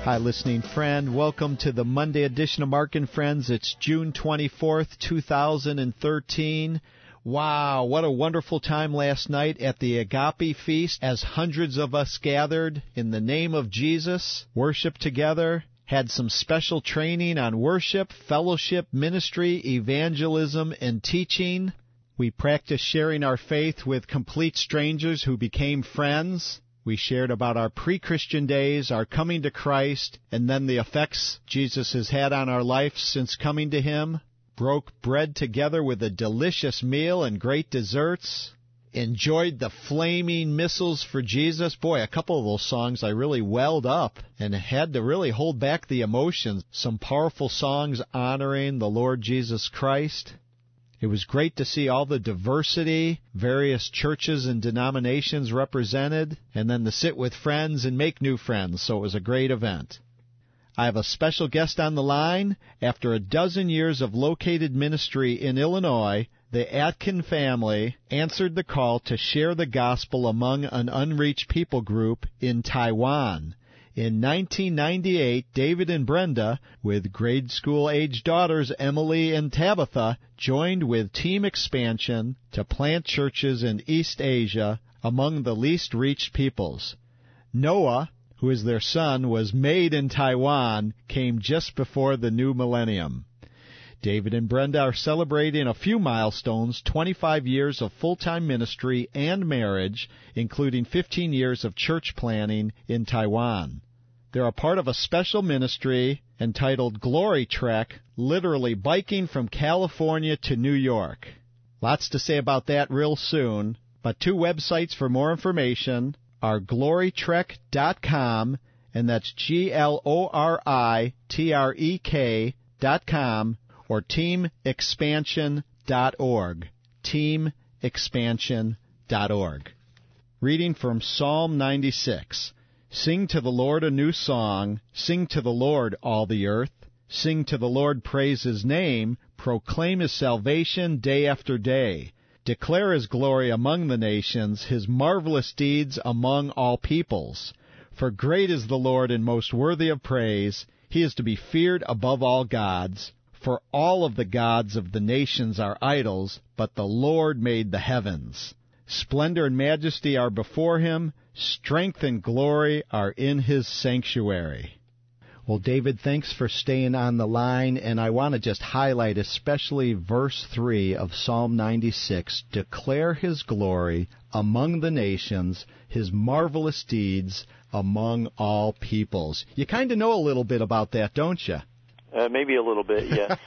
Hi, listening friend. Welcome to the Monday edition of Mark and Friends. It's June 24th, 2013. Wow, what a wonderful time last night at the Agape Feast as hundreds of us gathered in the name of Jesus, worshiped together, had some special training on worship, fellowship, ministry, evangelism, and teaching. We practiced sharing our faith with complete strangers who became friends. We shared about our pre-Christian days, our coming to Christ, and then the effects Jesus has had on our life since coming to Him. Broke bread together with a delicious meal and great desserts. Enjoyed the Flaming Missiles for Jesus. Boy, a couple of those songs I really welled up and had to really hold back the emotions. Some powerful songs honoring the Lord Jesus Christ. It was great to see all the diversity, various churches and denominations represented, and then to sit with friends and make new friends, so it was a great event. I have a special guest on the line. After a dozen years of located ministry in Illinois, the Atkin family answered the call to share the gospel among an unreached people group in Taiwan. In 1998, David and Brenda, with grade school-age daughters Emily and Tabitha, joined with Team Expansion to plant churches in East Asia among the least reached peoples. Noah, who is their son, was made in Taiwan, came just before the new millennium. David and Brenda are celebrating a few milestones, 25 years of full-time ministry and marriage, including 15 years of church planning in Taiwan. They're a part of a special ministry entitled Glory Trek, literally biking from California to New York. Lots to say about that real soon, but two websites for more information are glorytrek.com, and that's GLORITREK.com, or teamexpansion.org, teamexpansion.org. Reading from Psalm 96. Sing to the Lord a new song, sing to the Lord, all the earth. Sing to the Lord, praise His name, proclaim His salvation day after day. Declare His glory among the nations, His marvelous deeds among all peoples. For great is the Lord and most worthy of praise. He is to be feared above all gods. For all of the gods of the nations are idols, but the Lord made the heavens. Splendor and majesty are before Him. Strength and glory are in His sanctuary. Well, David, thanks for staying on the line, and I want to just highlight especially verse 3 of Psalm 96. Declare His glory among the nations, His marvelous deeds among all peoples. You kind of know a little bit about that, don't you? Maybe a little bit, yes.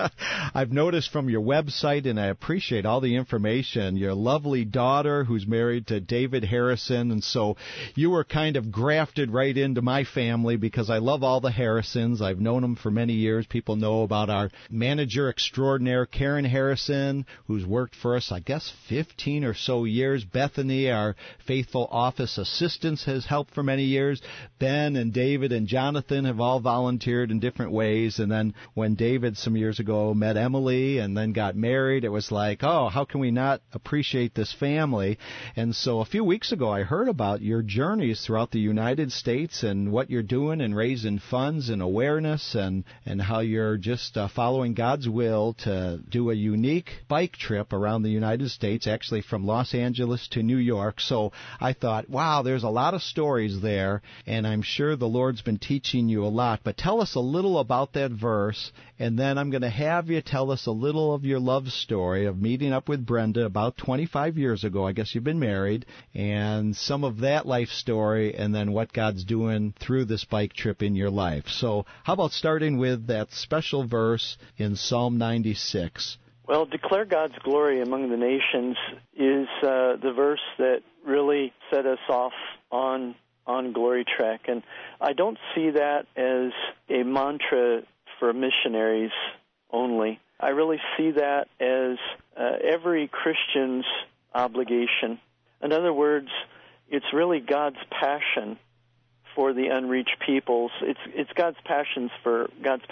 I've noticed from your website, and I appreciate all the information, your lovely daughter who's married to David Harrison, and so you were kind of grafted right into my family because I love all the Harrisons. I've known them for many years. People know about our manager extraordinaire, Karen Harrison, who's worked for us, I guess, 15 or so years. Bethany, our faithful office assistant, has helped for many years. Ben and David and Jonathan have all volunteered in different ways. And then when David some years ago met Emily and then got married, it was like, oh, how can we not appreciate this family? And so a few weeks ago I heard about your journeys throughout the United States and what you're doing and raising funds and awareness and how you're just following God's will to do a unique bike trip around the United States, actually from Los Angeles to New York. So I thought, wow, there's a lot of stories there, and I'm sure the Lord's been teaching you a lot. But tell us a little about that verse, and then I'm going to have you tell us a little of your love story of meeting up with Brenda about 25 years ago. I guess you've been married, and some of that life story, and then what God's doing through this bike trip in your life. So how about starting with that special verse in Psalm 96? Well, declare God's glory among the nations is the verse that really set us off on Glory Trek. And I don't see that as a mantra for missionaries only. I really see that as every Christian's obligation. In other words, it's really God's passion for the unreached peoples. It's God's passion for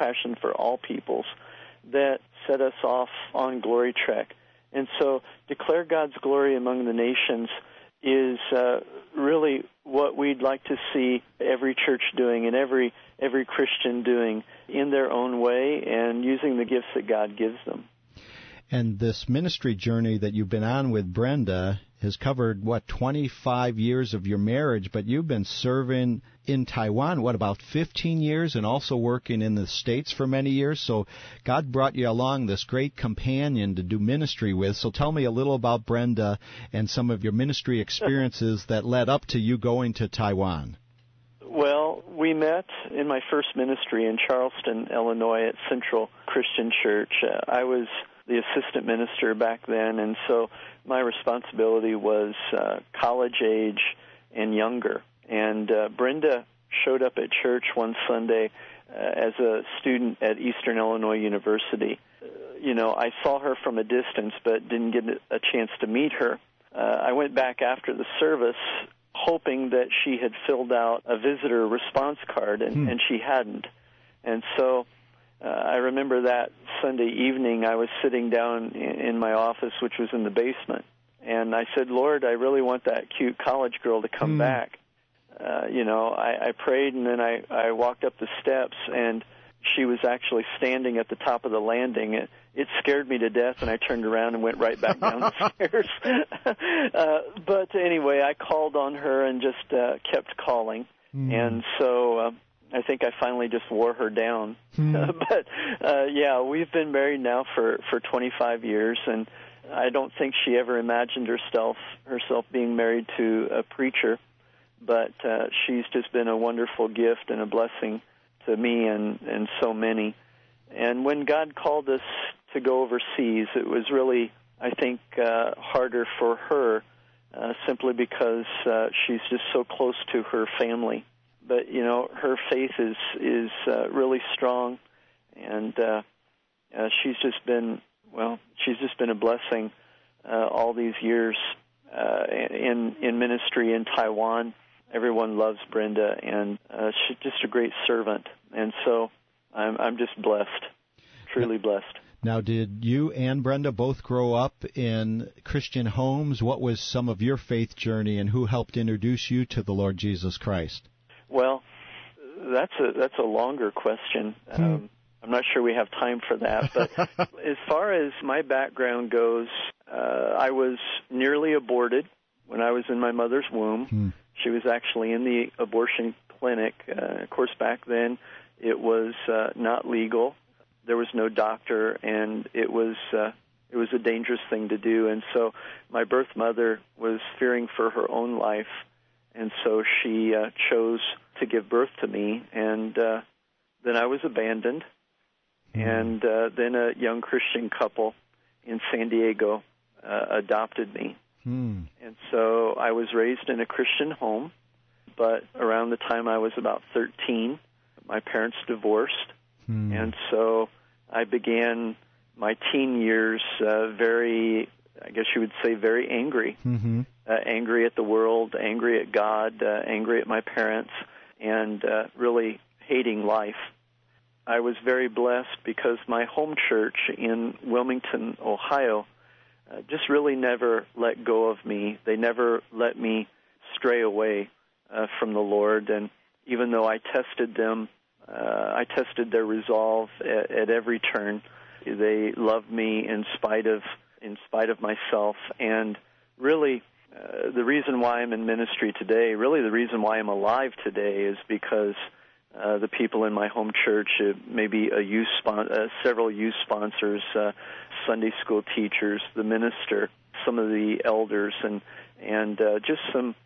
all peoples that set us off on Glory Trek. And so declare God's glory among the nations is really what we'd like to see every church doing and every Christian doing in their own way and using the gifts that God gives them. And this ministry journey that you've been on with Brenda has covered, 25 years of your marriage, but you've been serving in Taiwan, about 15 years, and also working in the States for many years. So God brought you along this great companion to do ministry with. So tell me a little about Brenda and some of your ministry experiences that led up to you going to Taiwan. Well, we met in my first ministry in Charleston, Illinois at Central Christian Church. I was the assistant minister back then, and so my responsibility was college age and younger. And Brenda showed up at church one Sunday as a student at Eastern Illinois University. I saw her from a distance but didn't get a chance to meet her. I went back after the service hoping that she had filled out a visitor response card, and she hadn't. And so I remember that Sunday evening I was sitting down in my office, which was in the basement, and I said, Lord, I really want that cute college girl to come back. I prayed, and then I walked up the steps, and she was actually standing at the top of the landing. It scared me to death, and I turned around and went right back down the stairs. But anyway, I called on her and just kept calling, and so I think I finally just wore her down. But we've been married now for 25 years, and I don't think she ever imagined herself being married to a preacher, but she's just been a wonderful gift and a blessing to me and so many. And when God called us to go overseas, it was really, I think, harder for her simply because she's just so close to her family. But, her faith is really strong, and she's just been a blessing all these years in ministry in Taiwan. Everyone loves Brenda, and she's just a great servant. And so I'm just blessed, truly blessed. Now, did you and Brenda both grow up in Christian homes? What was some of your faith journey, and who helped introduce you to the Lord Jesus Christ? Well, that's a longer question. I'm not sure we have time for that. But as far as my background goes, I was nearly aborted when I was in my mother's womb. She was actually in the abortion clinic. Of course, back then it was not legal. There was no doctor, and it was a dangerous thing to do. And so my birth mother was fearing for her own life, and so she chose to give birth to me. And then I was abandoned, and then a young Christian couple in San Diego adopted me. And so I was raised in a Christian home, but around the time I was about 13, my parents divorced, and so I began my teen years very, I guess you would say, very angry. Angry at the world, angry at God, angry at my parents, and really hating life. I was very blessed because my home church in Wilmington, Ohio, just really never let go of me. They never let me stray away from the Lord. And even though I tested them, I tested their resolve at every turn. They loved me in spite of myself. And really, the reason why I'm in ministry today, really the reason why I'm alive today, is because the people in my home church, maybe several youth sponsors, Sunday school teachers, the minister, some of the elders, and just some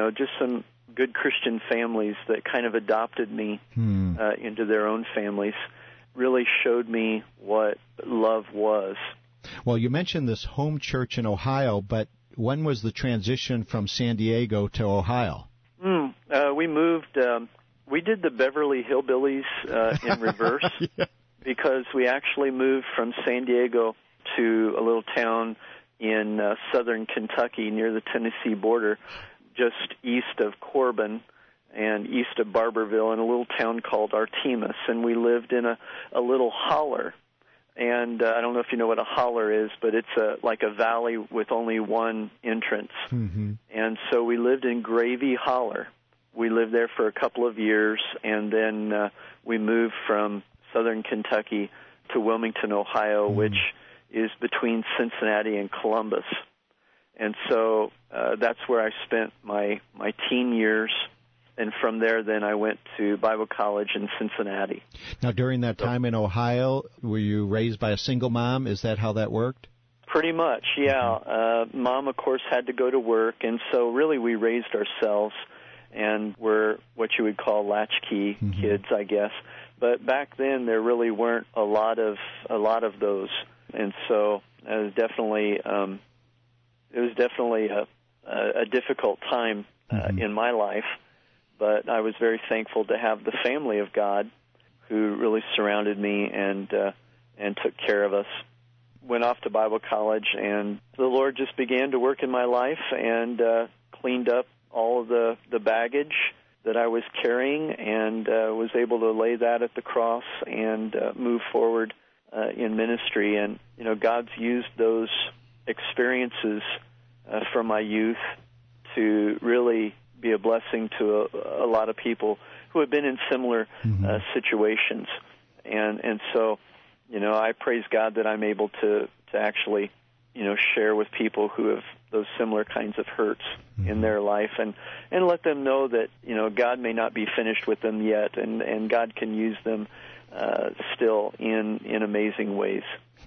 good Christian families that kind of adopted me into their own families, really showed me what love was. Well, you mentioned this home church in Ohio, but when was the transition from San Diego to Ohio? We moved. We did the Beverly Hillbillies in reverse because we actually moved from San Diego to a little town in southern Kentucky near the Tennessee border, just east of Corbin and east of Barberville, in a little town called Artemis. And we lived in a little holler. And I don't know if you know what a holler is, but it's like a valley with only one entrance. Mm-hmm. And so we lived in Gravy Holler. We lived there for a couple of years, and then we moved from southern Kentucky to Wilmington, Ohio, which is between Cincinnati and Columbus. And so that's where I spent my teen years. And from there, then I went to Bible college in Cincinnati. Now, during that time in Ohio, were you raised by a single mom? Is that how that worked? Pretty much, yeah. Mom, of course, had to go to work, and so really we raised ourselves, and we're what you would call latchkey kids, I guess. But back then, there really weren't a lot of those, and so it was definitely a difficult time in my life. But I was very thankful to have the family of God who really surrounded me and took care of us. Went off to Bible college, and the Lord just began to work in my life and cleaned up all of the baggage that I was carrying, and was able to lay that at the cross and move forward in ministry. And, you know, God's used those experiences from my youth to really be a blessing to a lot of people who have been in similar situations. And so, you know, I praise God that I'm able to actually, you know, share with people who have those similar kinds of hurts in their life and let them know that, you know, God may not be finished with them yet, and God can use them still in amazing ways.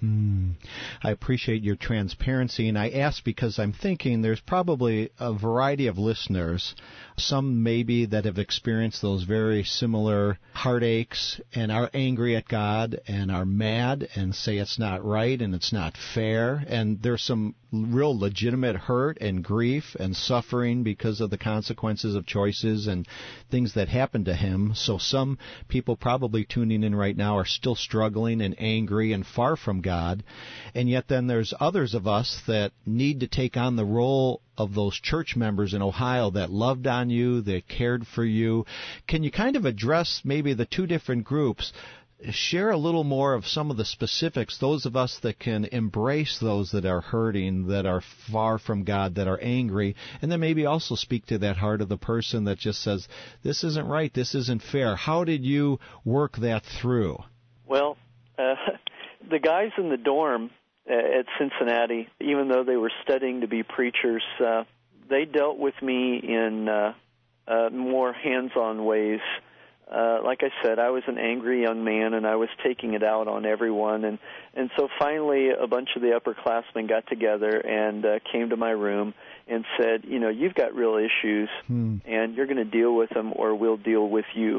I appreciate your transparency, and I ask because I'm thinking there's probably a variety of listeners, some maybe that have experienced those very similar heartaches and are angry at God and are mad and say it's not right and it's not fair, and there's some real legitimate hurt and grief and suffering because of the consequences of choices and things that happened to him. So some people probably tuning in right now are still struggling and angry and far from God. And yet then there's others of us that need to take on the role of those church members in Ohio that loved on you, that cared for you. Can you kind of address maybe the two different groups? Share a little more of some of the specifics, those of us that can embrace those that are hurting, that are far from God, that are angry, and then maybe also speak to that heart of the person that just says, this isn't right, this isn't fair. How did you work that through? Well, the guys in the dorm at Cincinnati, even though they were studying to be preachers, they dealt with me in more hands-on ways. Like I said, I was an angry young man, and I was taking it out on everyone. And so finally, a bunch of the upperclassmen got together and came to my room and said, you know, you've got real issues, and you're going to deal with them, or we'll deal with you.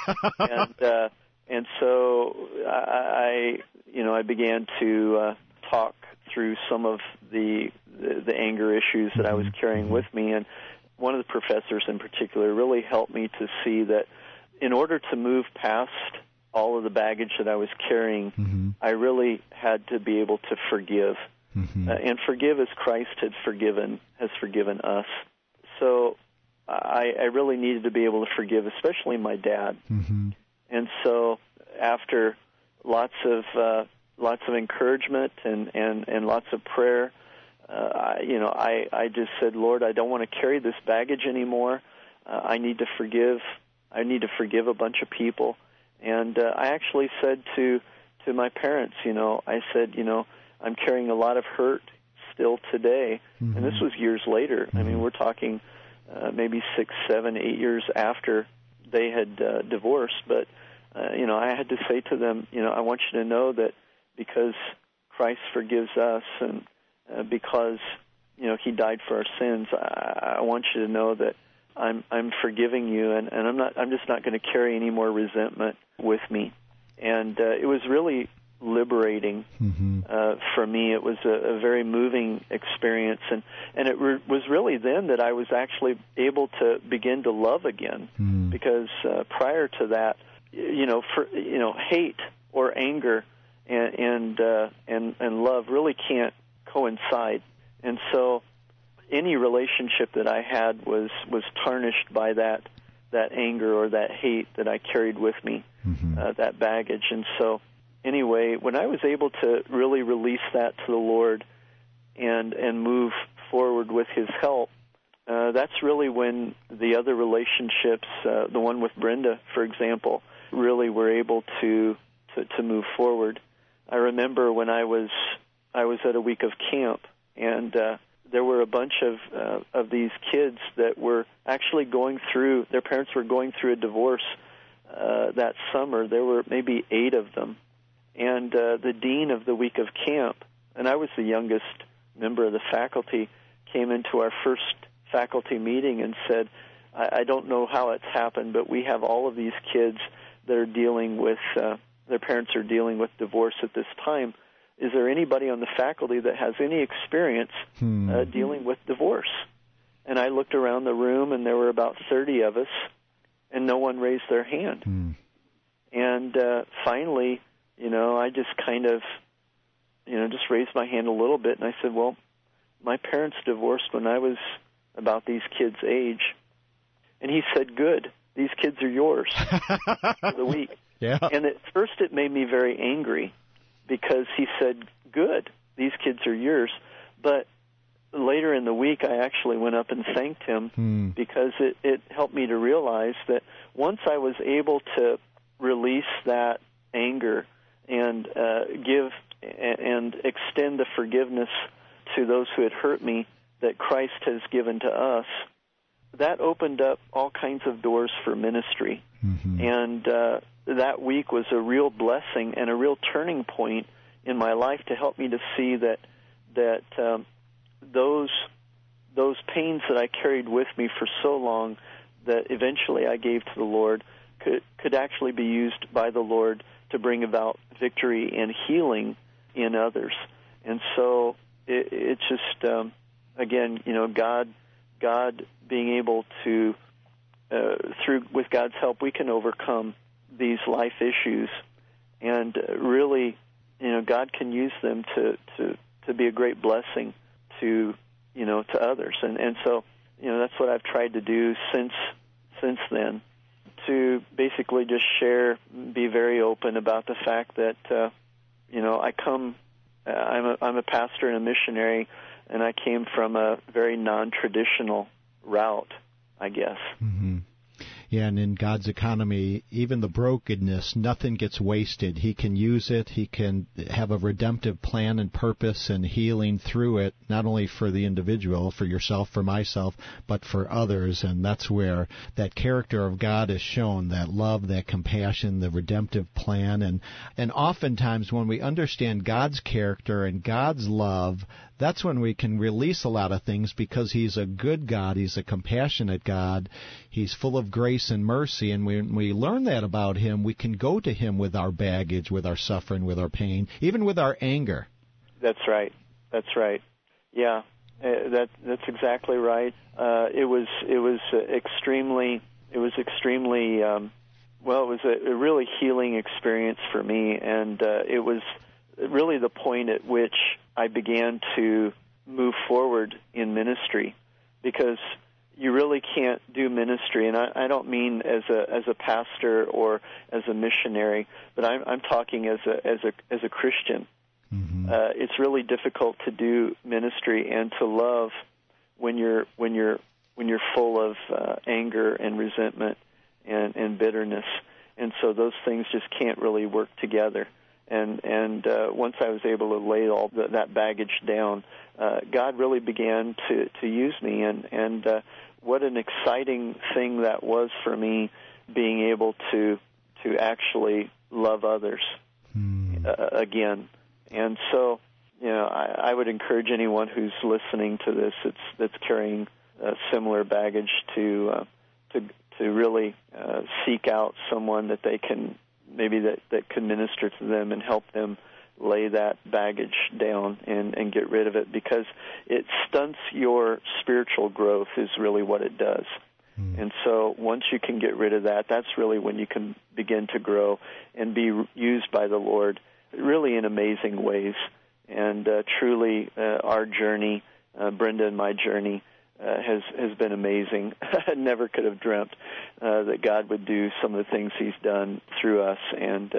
And so I began to talk through some of the anger issues that I was carrying with me. And one of the professors in particular really helped me to see that in order to move past all of the baggage that I was carrying, I really had to be able to forgive, and forgive as Christ has forgiven us. So I really needed to be able to forgive, especially my dad. And so after lots of encouragement and lots of prayer, I just said, Lord, I don't want to carry this baggage anymore. I need to forgive. I need to forgive a bunch of people. And I actually said to my parents, I said, I'm carrying a lot of hurt still today. And this was years later. I mean, we're talking maybe 6, 7, 8 years after they had divorced. But, I had to say to them, I want you to know that because Christ forgives us and because, He died for our sins, I want you to know that I'm forgiving you, and I'm just not going to carry any more resentment with me. And it was really liberating for me. It was a very moving experience, and it was really then that I was actually able to begin to love again, because prior to that, hate or anger and love really can't coincide, and so any relationship that I had was tarnished by that anger or that hate that I carried with me, that baggage. And so anyway, when I was able to really release that to the Lord and move forward with His help, that's really when the other relationships, the one with Brenda, for example, really were able to move forward. I remember when I was at a week of camp, and there were a bunch of these kids that were actually their parents were going through a divorce that summer. There were maybe 8 of them. And the dean of the week of camp, and I was the youngest member of the faculty, came into our first faculty meeting and said, I don't know how it's happened, but we have all of these kids that are dealing with, their parents are dealing with divorce at this time. Is there anybody on the faculty that has any experience dealing with divorce? And I looked around the room, and there were about 30 of us, and no one raised their hand. And finally, I just kind of, just raised my hand a little bit, and I said, well, my parents divorced when I was about these kids' age. And he said, good, these kids are yours for the week. Yeah. And at first it made me very angry because he said, good, these kids are yours. But later in the week I actually went up and thanked him because it helped me to realize that once I was able to release that anger and give and extend the forgiveness to those who had hurt me that Christ has given to us, that opened up all kinds of doors for ministry. And that week was a real blessing and a real turning point in my life to help me to see that those pains that I carried with me for so long that eventually I gave to the Lord could actually be used by the Lord to bring about victory and healing in others. And so it's just, again, God being able to, with God's help, we can overcome these life issues, and really, God can use them to be a great blessing to others. And so, that's what I've tried to do since then, to basically just share, be very open about the fact that, I'm a pastor and a missionary, and I came from a very non-traditional route, I guess. Yeah, and in God's economy, even the brokenness, nothing gets wasted. He can use it. He can have a redemptive plan and purpose and healing through it, not only for the individual, for yourself, for myself, but for others. And that's where that character of God is shown, that love, that compassion, the redemptive plan. And oftentimes when we understand God's character and God's love, that's when we can release a lot of things, because He's a good God. He's a compassionate God. He's full of grace and mercy. And when we learn that about Him, we can go to Him with our baggage, with our suffering, with our pain, even with our anger. That's right. Yeah, that's exactly right. It was extremely a really healing experience for me, and it was really the point at which I began to move forward in ministry, because you really can't do ministry, and I don't mean as a pastor or as a missionary, but I'm talking as a Christian. It's really difficult to do ministry and to love when you're full of anger and resentment and bitterness, and so those things just can't really work together. And once I was able to lay all that baggage down, God really began to use me, and what an exciting thing that was for me, being able to actually love others again. And so, I would encourage anyone who's listening to this that's carrying similar baggage to really seek out someone that they can maybe that can minister to them and help them lay that baggage down and get rid of it, because it stunts your spiritual growth is really what it does. And so once you can get rid of that, that's really when you can begin to grow and be used by the Lord really in amazing ways. And truly our journey, Brenda and my journey, has been amazing. I never could have dreamt that God would do some of the things He's done through us, and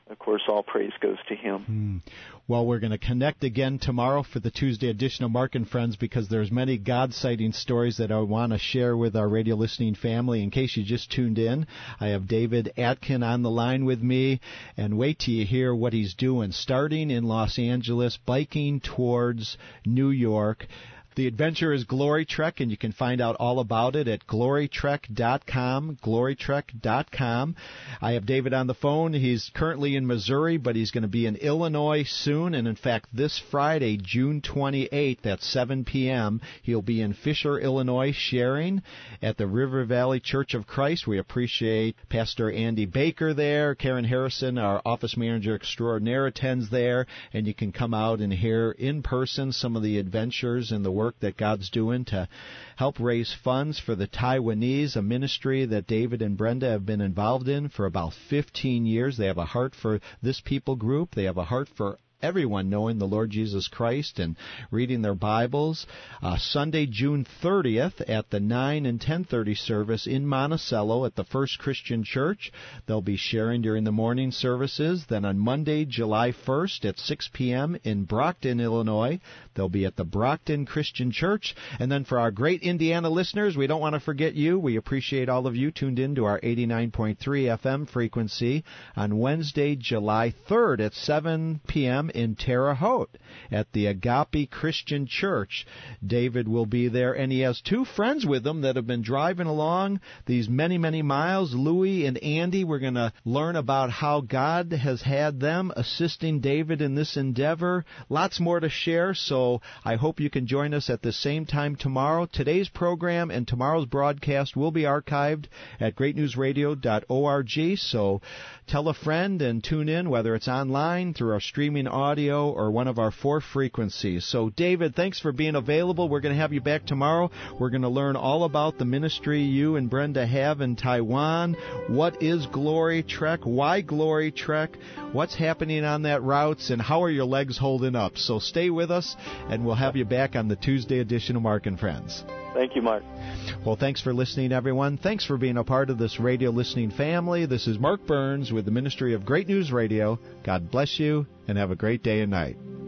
of course, all praise goes to Him. Well, we're going to connect again tomorrow for the Tuesday edition of Mark and Friends, because there's many God-sighting stories that I want to share with our radio listening family. In case you just tuned in, I have David Atkin on the line with me, and wait till you hear what he's doing, starting in Los Angeles, biking towards New York. The adventure is Glory Trek, and you can find out all about it at glorytrek.com, glorytrek.com. I have David on the phone. He's currently in Missouri, but he's going to be in Illinois soon, and in fact, this Friday, June 28th at 7 p.m., he'll be in Fisher, Illinois, sharing at the River Valley Church of Christ. We appreciate Pastor Andy Baker there. Karen Harrison, our office manager extraordinaire, attends there, and you can come out and hear in person some of the adventures and the work that God's doing to help raise funds for the Taiwanese, a ministry that David and Brenda have been involved in for about 15 years. They have a heart for this people group. They have a heart for everyone knowing the Lord Jesus Christ and reading their Bibles. Sunday, June 30th at the 9 and 10:30 service in Monticello at the First Christian Church. They'll be sharing during the morning services. Then on Monday, July 1st at 6 p.m. in Brockton, Illinois, they'll be at the Brockton Christian Church. And then for our great Indiana listeners, we don't want to forget you. We appreciate all of you tuned in to our 89.3 FM frequency on Wednesday, July 3rd at 7 p.m. in Terre Haute at the Agape Christian Church. David will be there, and he has two friends with him that have been driving along these many, many miles, Louie and Andy. We're going to learn about how God has had them assisting David in this endeavor. Lots more to share, so I hope you can join us at the same time tomorrow. Today's program and tomorrow's broadcast will be archived at greatnewsradio.org, so tell a friend and tune in, whether it's online, through our streaming audio, or one of our 4 frequencies. So, David, thanks for being available. We're going to have you back tomorrow. We're going to learn all about the ministry you and Brenda have in Taiwan. What is Glory Trek? Why Glory Trek? What's happening on that routes? And how are your legs holding up? So stay with us, and we'll have you back on the Tuesday edition of Mark and Friends. Thank you, Mark. Well, thanks for listening, everyone. Thanks for being a part of this radio listening family. This is Mark Burns with the Ministry of Great News Radio. God bless you, and have a great day and night.